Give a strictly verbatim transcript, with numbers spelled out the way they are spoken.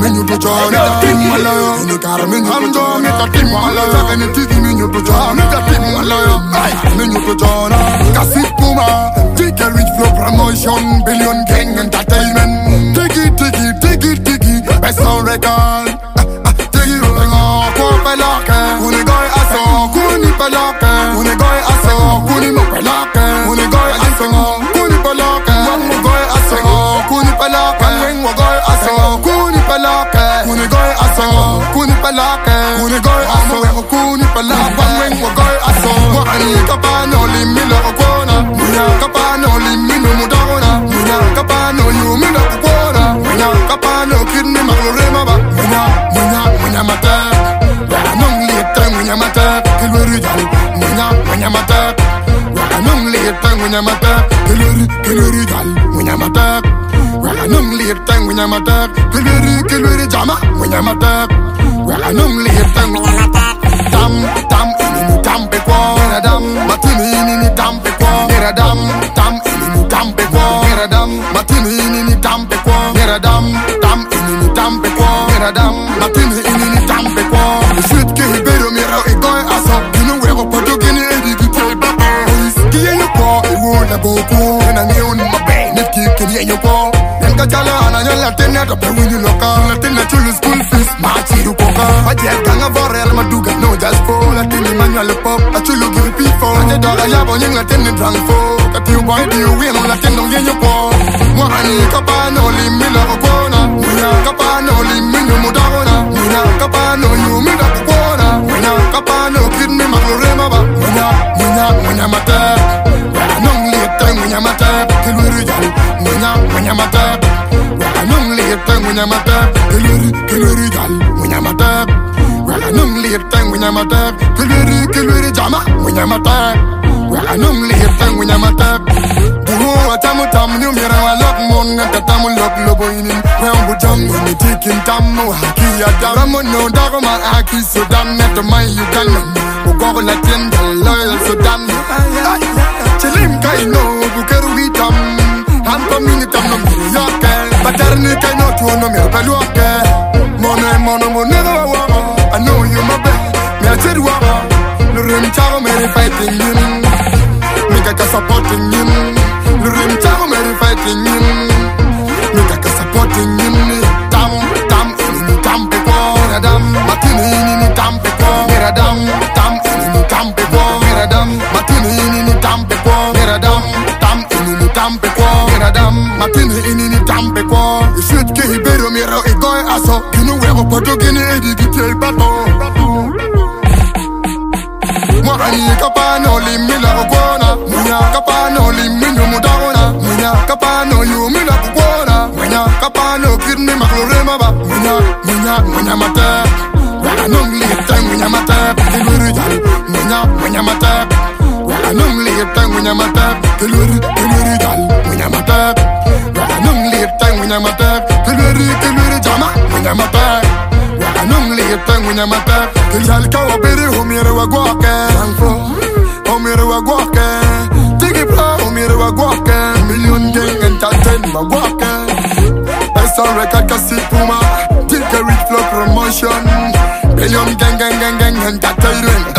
minyu to chona tim malayo ni kar minyu to chona tim malayo kan tigi minyu to chona tim malayo minyu to chona kasipuma take a rich flow promotion billion gang entertainment tigi tigi tigi tigi best on record tigi rolling on ko pelaka kuni goy aso kuni pelaka kuni goy aso kuni mo pelaka kuni goy aso kuni pelaka mo goy aso kuni pelaka mo goy aso kuni pelaka kuni goy aso kuni pelaka kuni goy aso kuni pelaka mo goy aso mo ani kapano limilo kona munya kapano limino mudona munya kapano yumino kona munya kapano kidni malorema ba munya munya munya mata ya nong lieta munya mata kilori jal munya munya mata ya nong lieta munya mata kilori kilori jal munya mata ya nong lieta munya mata kilori kilori jama munya mata ya nong lieta munya mata tam tam ini tam pe kwa dam matini ini tam pe kwa dam tam ini tam pe kwa dam matini ini tam pe kwa dam tam ini tam pe kwa dam matini ini tam pe kwa shit ke bero mira e goy aso kinu we go poto kini edi ki ba ki yenyo ko e wo na boko na ni un mabe net ki ki yenyo ko en ka chala na nyola tena to pe wini loka la tena chulu school fees ma chi du ko ka aje kanga vorel maduga no just for la tena manual pop a chulu give people aje dora ya bo ning la tena drunk for ka tiu boy tiu we no la tena yenyo ko mo ani ka pa no limilo ko na munya ka pa no limino mudona munya ka pa no yumi da ko na munya ka pa no kidni malorema ba munya munya munya mata ya nong lieta munya mata kilori jal munya munya mata ya nong lieta munya mata kilori kilori jal munya mata ya nong lieta munya mata kilori kilori jama munya mata ya nong lieta munya mata duho atamu tam ni mira walok mon ngata tamu lok lobo ini round bujam ni tikin tamu haki ya damo no dago ma aki sudan net my uganda ugo la tenda loyal sudan chilim kai no bukeru hitam ham community tam no yoke paterni kai no tu no mi peluake mono mono mono wa I know you my best me acheru wa no rim chavo me fighting you me ka supporting you no rim chavo me fighting you me ka supporting you tam tam ini tam pe ko dam matini ini tam pe ko dam tam ini tam pe ko dam matini ini tam pe ko dam tam ini tam pe ko dam matini ini tam pe ko shoot ke hibero mira e goy aso kinu we go poto kini edi gitel bato mo ani kapano limila kona munya kapano limino mudona munya kapano yumila kona munya kapano kidni malorema ba munya munya munya mata ya nong lieta munya mata kilori jal munya munya mata ya nong lieta munya mata kilori kilori jal munya mata ya nong lieta munya mata kilori kilori jama munya mata ya nong lieta munya mata kiljal ka obere homere wa goke sanfo homere wa goke tigi pro homere wa goke million gang entertain ma goke best on record kasipuma take a rich flow promotion billion gang gang gang gang entertainment